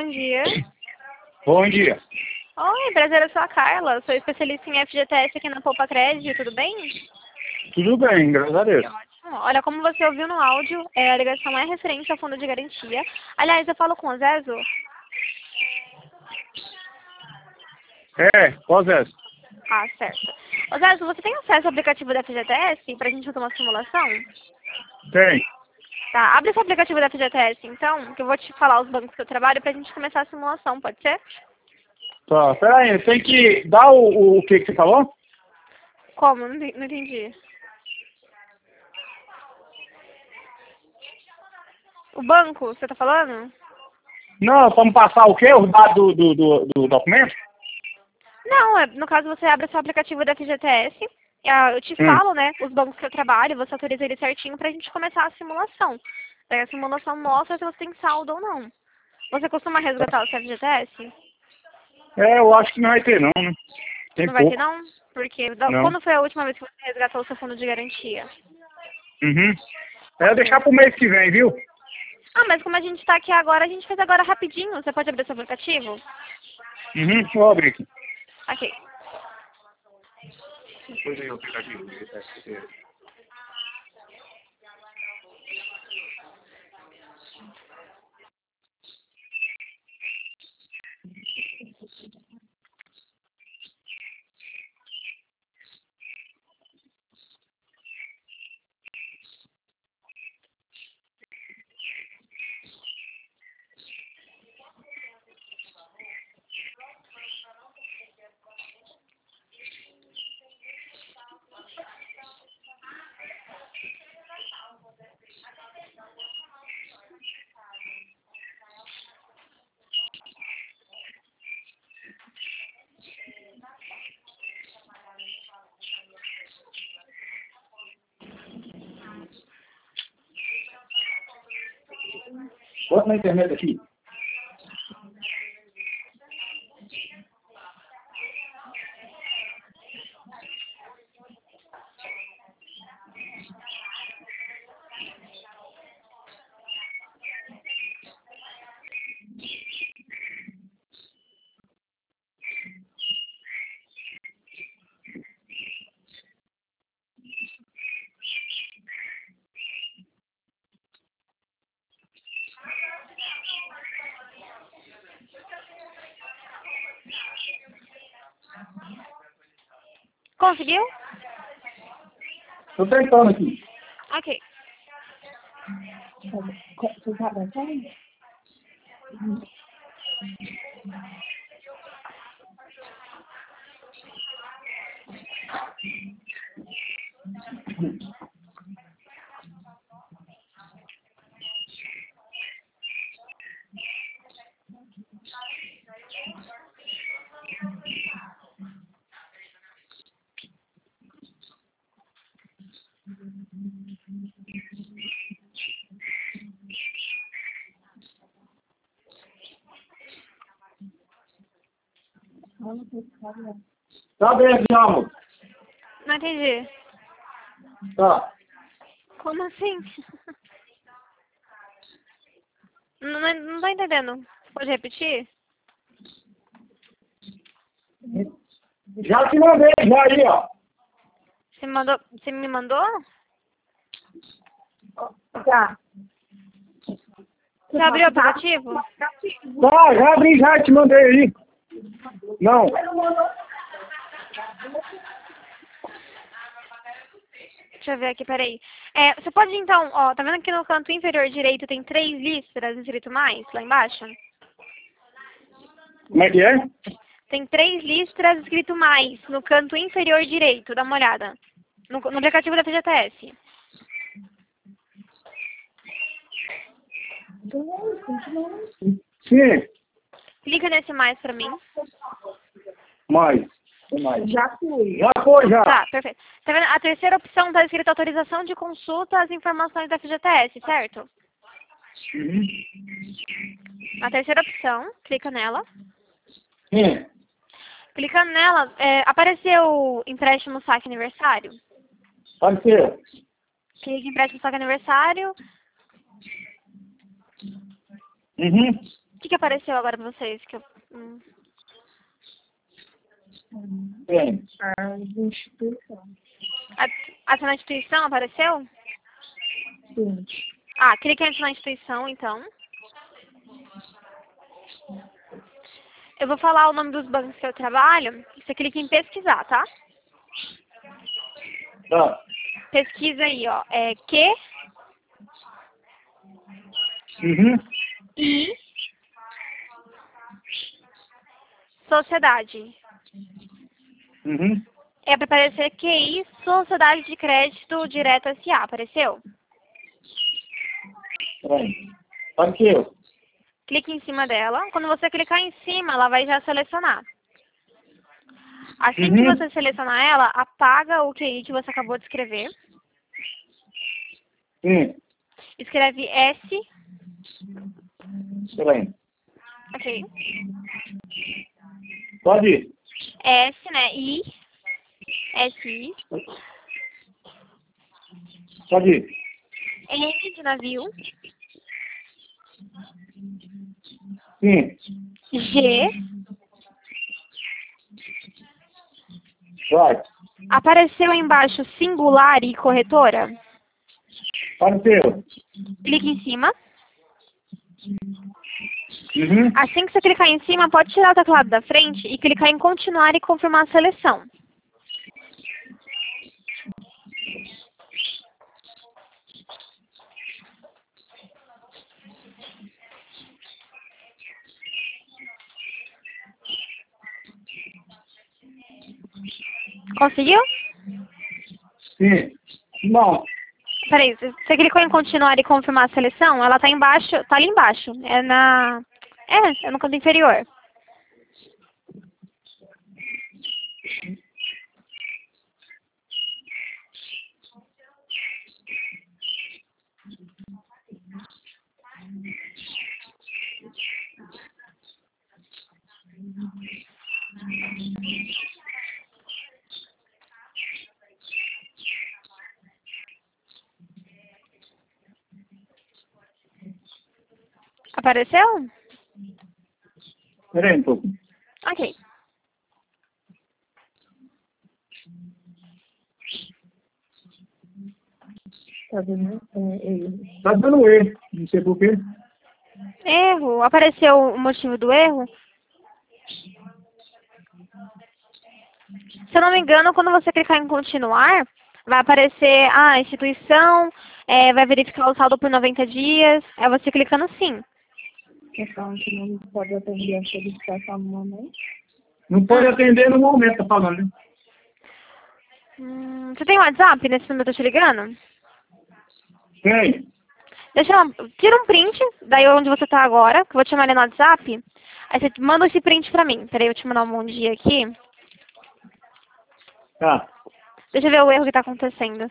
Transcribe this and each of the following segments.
Bom dia. Bom dia. Oi, prazer, eu sou a Carla. Sou especialista em FGTS aqui na Poupa Crédito, tudo bem? Tudo bem, graças a Deus. Ótimo. Olha, como você ouviu no áudio, a ligação é referente ao fundo de garantia. Aliás, eu falo com o Zezo. Qual é? Ah, certo. Ô Zezo, você tem acesso ao aplicativo da FGTS pra gente fazer uma simulação? Tem. Tá, abre esse aplicativo da FGTS então, que eu vou te falar os bancos que eu trabalho pra gente começar a simulação, pode ser? Tá, peraí, tem que dar o que você falou? Como? Não entendi. O banco, você tá falando? Não, vamos passar o quê? Os dados do documento? Não, no caso você abre o seu aplicativo da FGTS, eu te falo, né, os bancos que eu trabalho, você autoriza ele certinho pra gente começar a simulação. Daí a simulação mostra se você tem saldo ou não. Você costuma resgatar o seu FGTS? Eu acho que não vai ter não, né? Tem Não vai ter pouco. não? Porque Não. quando foi a última vez que você resgatou o seu fundo de garantia? Uhum. Deixar pro mês que vem, viu? Ah, mas como a gente tá aqui agora, a gente fez agora rapidinho. Você pode abrir seu aplicativo? Uhum, vou abrir aqui. Ok. Depois aí o aplicativo. Bota na internet aqui. Conseguiu? Tô tentando aqui. Ok. Tá aberto já, amor. Não entendi. Tá. Como assim? Não tô entendendo. Você pode repetir? Já te mandei, já aí, ó. Você me mandou? Tá. Você abriu o aplicativo? Tá, já abri, já te mandei aí. Não. Deixa eu ver aqui, peraí. Você pode então, ó, tá vendo aqui no canto inferior direito tem 3 listras escrito mais, lá embaixo? Como é que é? Tem 3 listras escrito mais no canto inferior direito, dá uma olhada. No aplicativo da FGTS. Sim. Clica nesse mais pra mim. Mais. Já fui. Já foi, já. Tá, perfeito. Tá vendo? A terceira opção tá escrita autorização de consulta às informações da FGTS, certo? Uhum. A terceira opção, clica nela. Sim. Clicando nela, apareceu empréstimo saque aniversário? Pode ser. Clique em empréstimo saque aniversário. Uhum. que apareceu agora pra vocês? Bem, A instituição. Assinar a instituição apareceu? Sim. Ah, clique em assinar a instituição, então. Eu vou falar o nome dos bancos que eu trabalho. Você clica em pesquisar, tá? tá. Pesquisa aí, ó. É Uhum. QI Sociedade. Uhum. É para aparecer QI Sociedade de Crédito Direto S.A. Apareceu? Peraí. Apareceu. Clique em cima dela. Quando você clicar em cima, ela vai já selecionar. Assim que Uhum. você selecionar ela, apaga o QI que você acabou de escrever. Sim. Escreve S. Peraí. Ok. Pode ir. S, né? I. S-I. Pode ir. N de navio. Sim. G. Vai. Apareceu embaixo singular e corretora? Apareceu. Clique em cima. Uhum. Assim que você clicar em cima, pode tirar o teclado da frente e clicar em continuar e confirmar a seleção. Conseguiu? Sim. Não. Peraí, você clicou em continuar e confirmar a seleção? Ela tá embaixo, tá ali embaixo. É no canto inferior. Apareceu? Peraí um pouco. Ok. Tá vendo? Tá dando erro. Não sei por quê. Erro. Apareceu o motivo do erro? Se eu não me engano, quando você clicar em continuar, vai aparecer a instituição, vai verificar o saldo por 90 dias. Aí você clica no sim. Então, que não pode atender a solicitação no momento. Não pode atender no momento, tá falando, né? Você tem WhatsApp nesse número que eu tô te ligando? Tem. Tira um print, daí onde você tá agora, que eu vou te chamar ele no WhatsApp. Aí você manda esse print pra mim. Peraí, eu te mandar um bom dia aqui. Tá. Deixa eu ver o erro que tá acontecendo.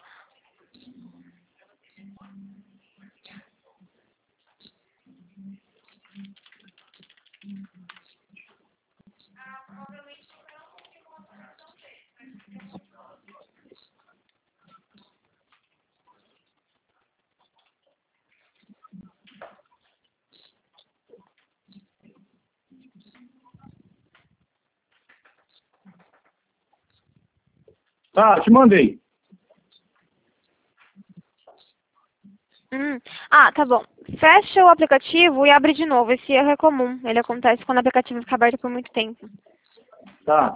Tá, te mandei. Tá bom. Fecha o aplicativo e abre de novo. Esse erro é comum. Ele acontece quando o aplicativo fica aberto por muito tempo. Tá.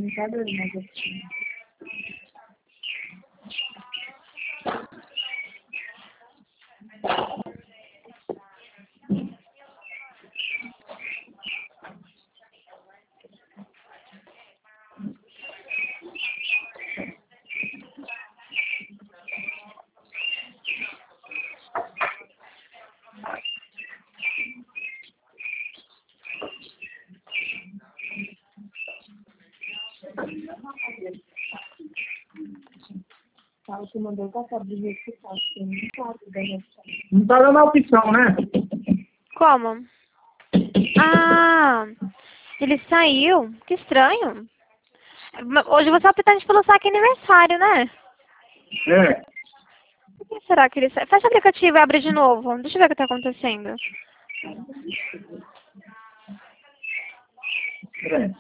comunicador, mas assim. Tá, você mandou passar do jeito que tá, porque não sabe da gestão. Não tá dando a opção, né? Como? Ah, ele saiu? Que estranho. Hoje você optou pelo saque aniversário, né? É. Por que será que ele saiu? Fecha o aplicativo e abre de novo. Deixa eu ver o que tá acontecendo. Peraí.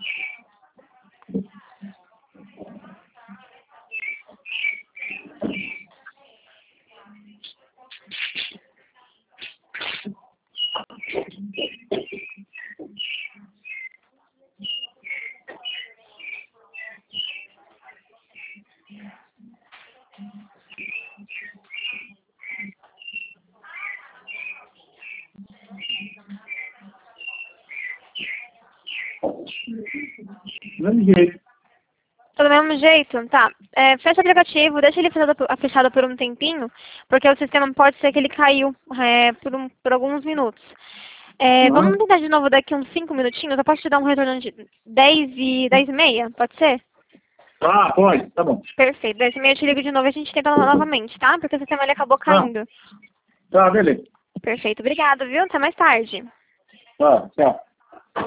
Do mesmo jeito. Tá do mesmo jeito? Tá. Fecha o aplicativo, deixa ele fechado por um tempinho, porque o sistema pode ser que ele caiu por alguns minutos. Vamos tentar de novo daqui uns 5 minutinhos. Eu posso te dar um retorno de 10h30? Pode ser? Ah, pode, tá bom. Perfeito. 10h30 eu te ligo de novo e a gente tenta novamente, tá? Porque o sistema ele acabou caindo. Tá, beleza. Perfeito. Obrigada, viu? Até mais tarde. Tá, tchau.